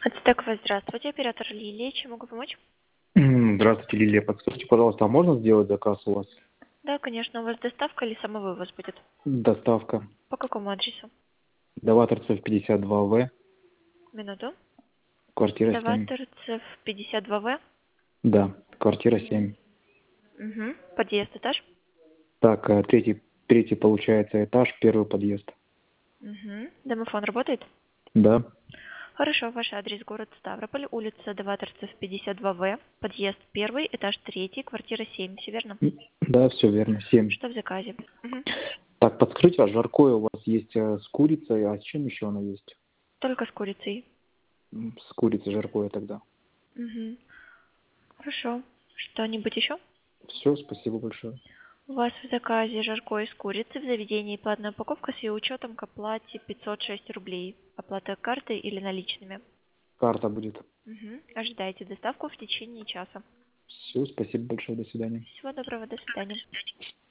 Ацтекова, здравствуйте, оператор Лилия, чем могу помочь? Здравствуйте, Лилия. Подскажите, пожалуйста, а можно сделать заказ у вас? Да, конечно, у вас доставка или самовывоз будет? Доставка. По какому адресу? Даваторцев 52В, Минуту. квартира 7. Даваторцев 52В. Да, квартира 7. Угу. Подъезд, этаж? Так, третий получается этаж, первый подъезд. Угу. Домофон работает? Да, Хорошо, ваш адрес город Ставрополь, улица Даваторцев 52В, подъезд 1, этаж 3, квартира 7, все верно? да, все верно, 7. Что в заказе? Угу. Так, подскажите, а жаркое у вас есть с курицей, а с чем еще оно есть? Только с курицей. С курицей жаркое тогда. Угу. Хорошо. Что-нибудь еще? Все, спасибо большое. У вас в заказе жаркое из курицы в заведении платная упаковка с ее учетом к оплате 506 рублей. Оплата картой или наличными. Карта будет. Угу. Ожидайте доставку в течение часа. Все, спасибо большое, до свидания. Всего доброго, до свидания.